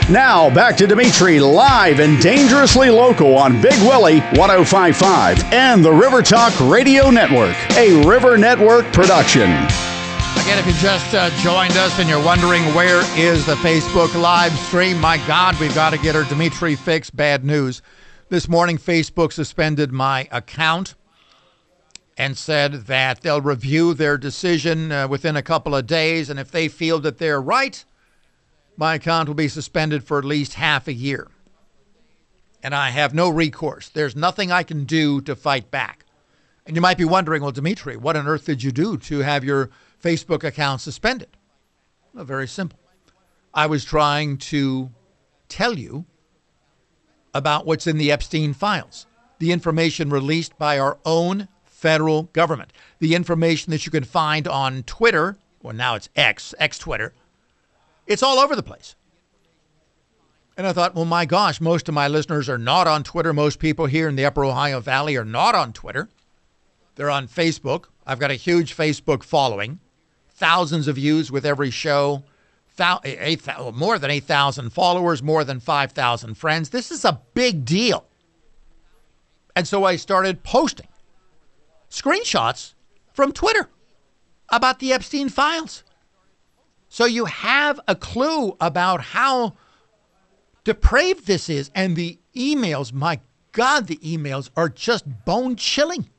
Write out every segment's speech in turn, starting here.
Now, back to Dimitri, live and dangerously local on Big Willie 105.5 and the River Talk Radio Network, a River Network production. Again, if you just joined us and you're wondering where is the Facebook live stream, my God, we've got to get our Dimitri fix. Bad news. This morning, Facebook suspended my account and said that they'll review their decision within a couple of days, and if they feel that they're right, my account will be suspended for at least half a year. And I have no recourse. There's nothing I can do to fight back. And you might be wondering, well, Dimitri, what on earth did you do to have your Facebook account suspended? Well, very simple. I was trying to tell you about what's in the Epstein files, the information released by our own federal government, the information that you can find on Twitter, well, now it's ex-Twitter. It's all over the place. And I thought, well, my gosh, most of my listeners are not on Twitter. Most people here in the Upper Ohio Valley are not on Twitter. They're on Facebook. I've got a huge Facebook following, thousands of views with every show, more than 8,000 followers, more than 5,000 friends. This is a big deal. And so I started posting screenshots from Twitter about the Epstein files. So you have a clue about how depraved this is. And the emails, my God, the emails are just bone-chilling.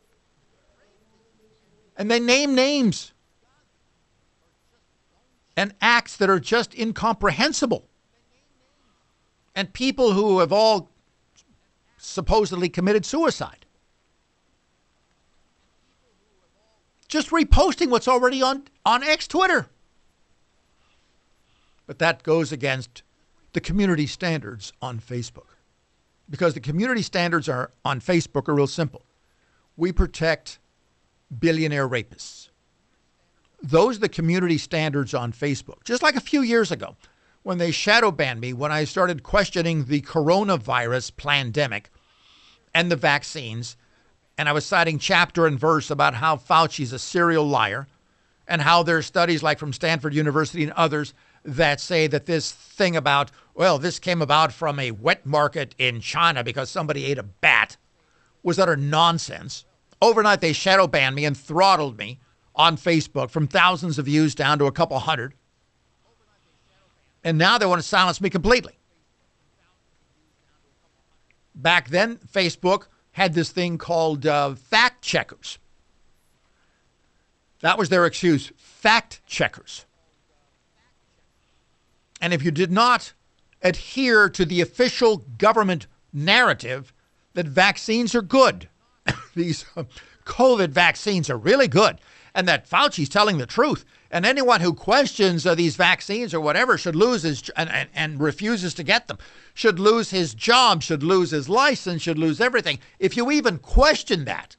And they name names and acts that are just incomprehensible. And people who have all supposedly committed suicide. Just reposting what's already on X Twitter. But that goes against the community standards on Facebook. Because the community standards on Facebook are real simple. We protect billionaire rapists. Those are the community standards on Facebook. Just like a few years ago when they shadow banned me when I started questioning the coronavirus pandemic and the vaccines. And I was citing chapter and verse about how Fauci's a serial liar and how there's studies like from Stanford University and others that say that this thing about, well, this came about from a wet market in China because somebody ate a bat was utter nonsense. Overnight, they shadow banned me and throttled me on Facebook from thousands of views down to a couple hundred. And now they want to silence me completely. Back then, Facebook had this thing called fact checkers. That was their excuse, fact checkers. And if you did not adhere to the official government narrative that vaccines are good, these COVID vaccines are really good, and that Fauci's telling the truth, and anyone who questions these vaccines or whatever should lose his and refuses to get them, should lose his job, should lose his license, should lose everything. If you even question that,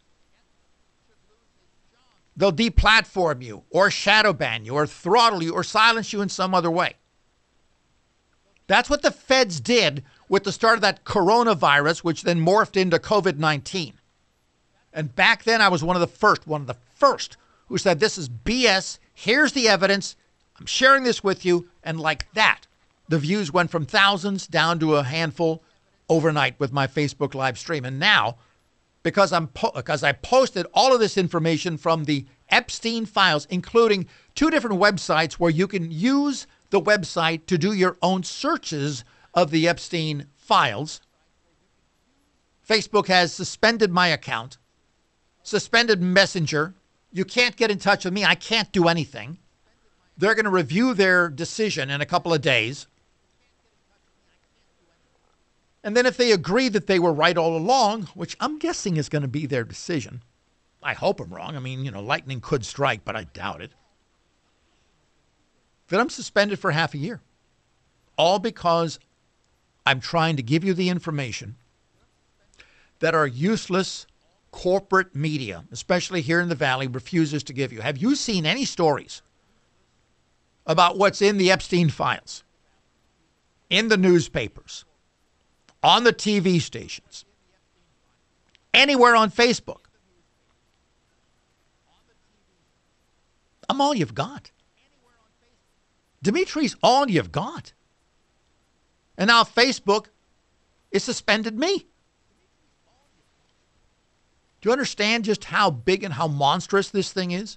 they'll deplatform you or shadow ban you or throttle you or silence you in some other way. That's what the feds did with the start of that coronavirus, which then morphed into COVID-19. And back then I was one of the first who said, this is BS. Here's the evidence. I'm sharing this with you. And like that, the views went from thousands down to a handful overnight with my Facebook live stream. And now, because I posted all of this information from the Epstein files, including 2 different websites where you can use the website to do your own searches of the Epstein files. Facebook has suspended my account, suspended Messenger. You can't get in touch with me. I can't do anything. They're going to review their decision in a couple of days. And then if they agree that they were right all along, which I'm guessing is going to be their decision. I hope I'm wrong. I mean, lightning could strike, but I doubt it. Then I'm suspended for half a year. All because I'm trying to give you the information that our useless corporate media, especially here in the Valley, refuses to give you. Have you seen any stories about what's in the Epstein files? In the newspapers, on the TV stations, anywhere on Facebook? I'm all you've got. Dimitri's all you've got. And now Facebook is suspended me. Do you understand just how big and how monstrous this thing is?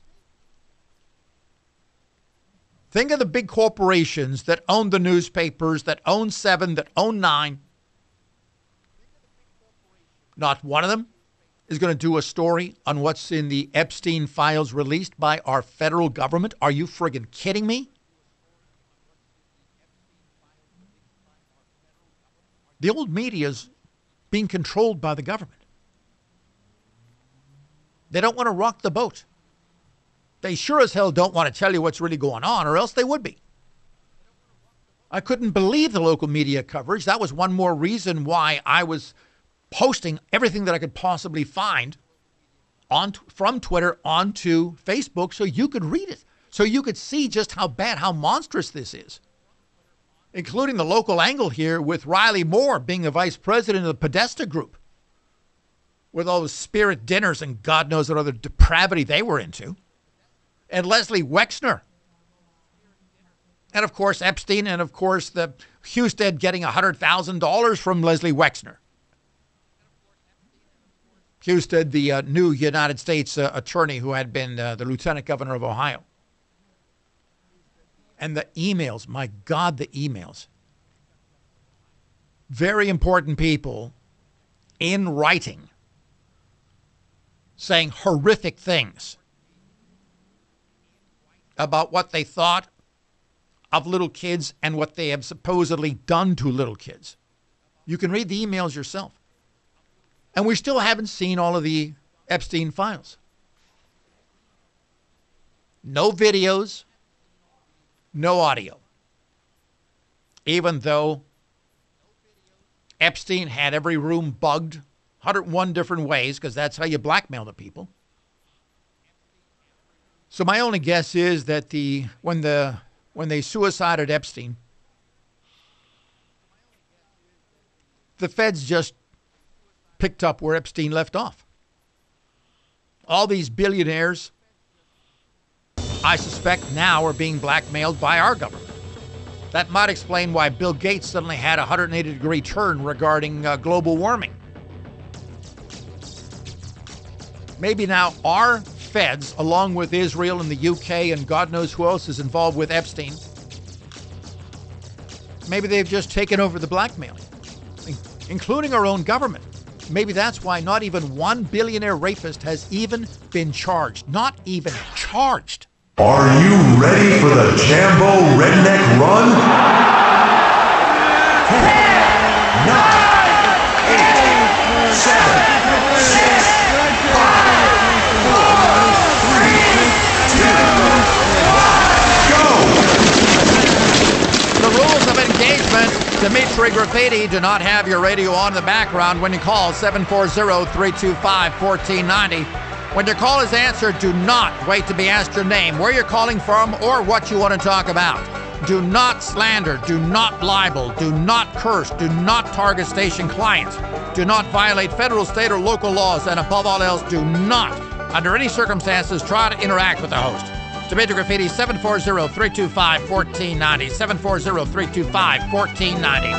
Think of the big corporations that own the newspapers, that own 7, that own 9. Not one of them is going to do a story on what's in the Epstein files released by our federal government. Are you friggin' kidding me? The old media is being controlled by the government. They don't want to rock the boat. They sure as hell don't want to tell you what's really going on, or else they would be. I couldn't believe the local media coverage. That was one more reason why I was posting everything that I could possibly find from Twitter onto Facebook so you could read it, so you could see just how bad, how monstrous this is. Including the local angle here with Riley Moore being the vice president of the Podesta Group, with all the spirit dinners and God knows what other depravity they were into. And Leslie Wexner. And, of course, Epstein, and, of course, the Husted getting $100,000 from Leslie Wexner. Husted, the new United States attorney who had been the lieutenant governor of Ohio. And the emails, my God, the emails. Very important people in writing saying horrific things about what they thought of little kids and what they have supposedly done to little kids. You can read the emails yourself. And we still haven't seen all of the Epstein files. No videos, no audio. Even though Epstein had every room bugged 101 different ways, because that's how you blackmail the people. So my only guess is that when they suicided Epstein, the feds just picked up where Epstein left off. All these billionaires, I suspect now, are being blackmailed by our government. That might explain why Bill Gates suddenly had a 180-degree turn regarding global warming. Maybe now our feds, along with Israel and the UK and God knows who else is involved with Epstein, maybe they've just taken over the blackmailing, including our own government. Maybe that's why not even one billionaire rapist has even been charged. Not even charged. Are you ready for the Jambo Redneck Run? 10, 9, 8, 7, 6, 5, 4, 3, 2, 1, go! The rules of engagement. Dimitri Graffiti, do not have your radio on in the background when you call 740-325-1490. When your call is answered, do not wait to be asked your name, where you're calling from, or what you want to talk about. Do not slander, do not libel, do not curse, do not target station clients, do not violate federal, state, or local laws, and above all else, do not, under any circumstances, try to interact with the host. Dimitri Graffiti, 740-325-1490, 740-325-1490.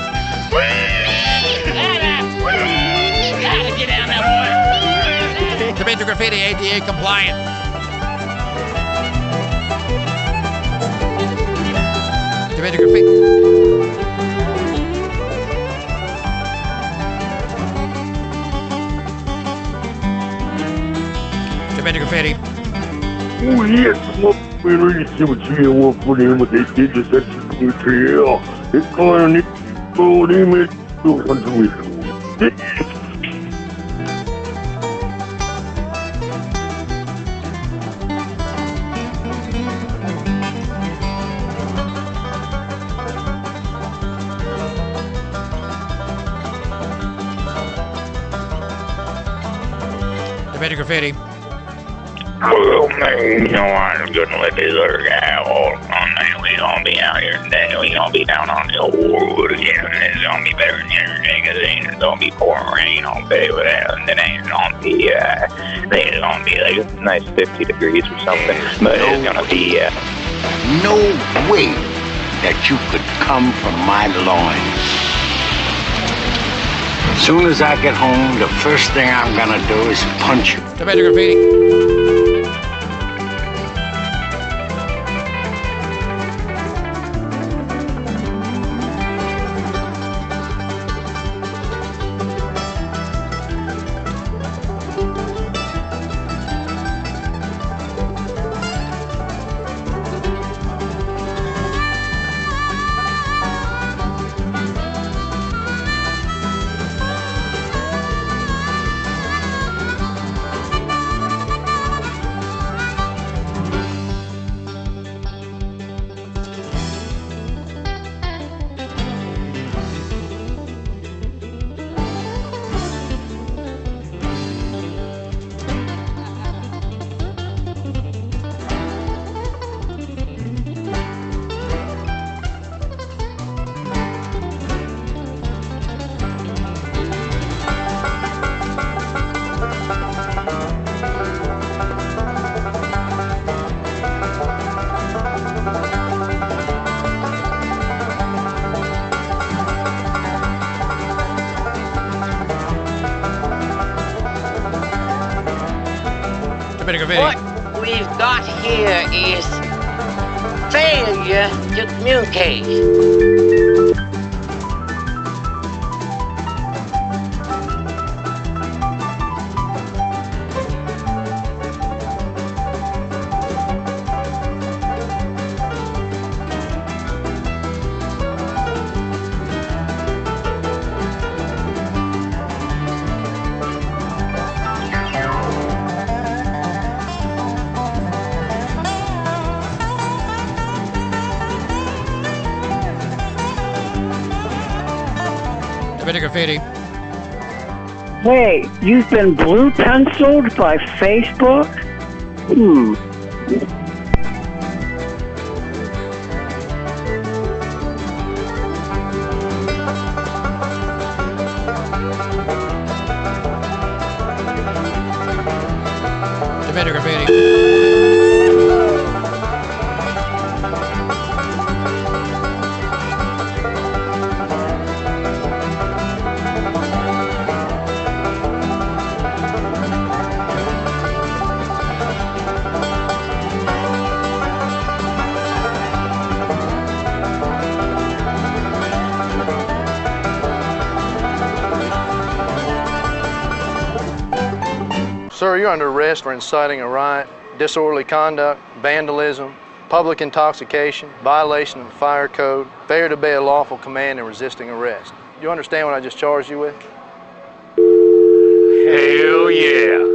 Get down there, boy. Dimitri Graffiti, ADA compliant. Dimitri Graffiti. Dimitri Graffiti. Oh yes, ready to see what for them what they did just at the trail. It's going to go to me to country. Dimitri Graffiti. Well, man, you know, I'm gonna let this other guy all on there. We gonna be out here today. We gonna be down on the old wood again. It's gonna be better than everything, cause it ain't gonna be pouring rain all day with that. And it ain't gonna be, I think it's gonna be like a nice 50 degrees or something. But it's gonna be, No way that you could come from my loins. As soon as I get home, the first thing I'm gonna do is punch you. Tomato graffiti. What we've got here is failure to communicate. Graffiti. Hey, you've been blue penciled by Facebook? Tomato graffiti. Sir, you're under arrest for inciting a riot, disorderly conduct, vandalism, public intoxication, violation of the fire code, failure to obey a lawful command, and resisting arrest. Do you understand what I just charged you with? Hell yeah.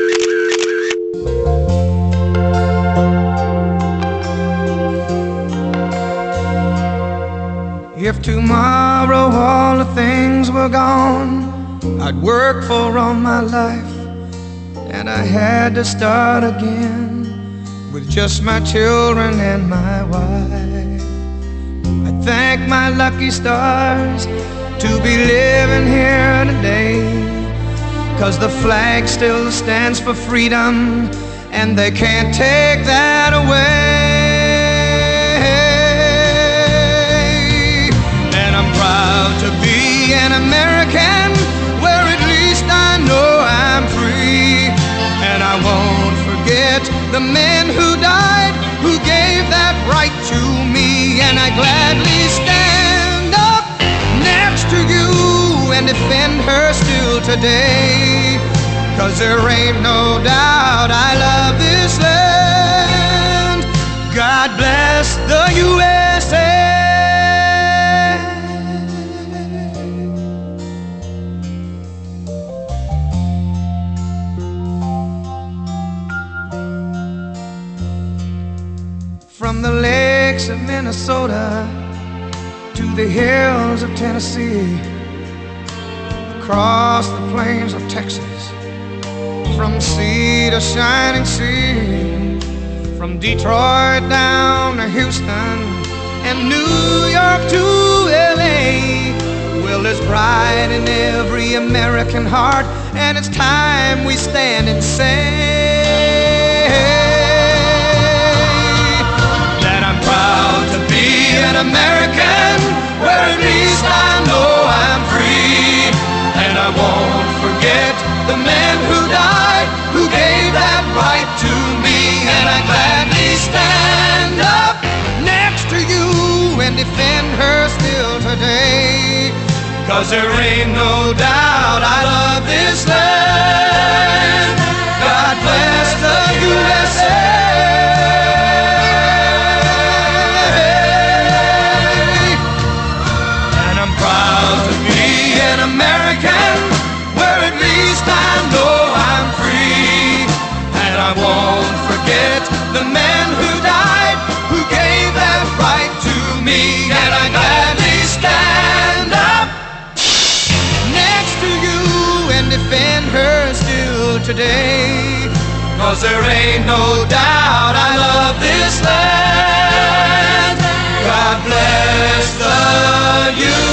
If tomorrow all the things were gone I'd worked for all my life, and I had to start again with just my children and my wife. I thank my lucky stars to be living here today, 'cause the flag still stands for freedom, and they can't take that away. And I'm proud to be an American, where at least I know I'm free. And I won't forget the men who died, who gave that right to me. And I gladly stand up next to you and defend her still today, 'cause there ain't no doubt I love this land. God bless the USA. From the lakes of Minnesota to the hills of Tennessee, across the plains of Texas, from sea to shining sea, from Detroit down to Houston and New York to LA. Well, there's pride in every American heart, and it's time we stand and say proud to be an American, where at least I know I'm free. And the man who died, who gave that right to me. And I gladly stand up next to you and defend her still today. 'Cause there ain't no doubt I love this land. God bless the USA. And I'm proud to be an American, where at least I know I'm free. And I won't forget the man who died, who gave that right to me. And I gladly stand up next to you and defend her still today. 'Cause there ain't no doubt I love this land. God bless the USA.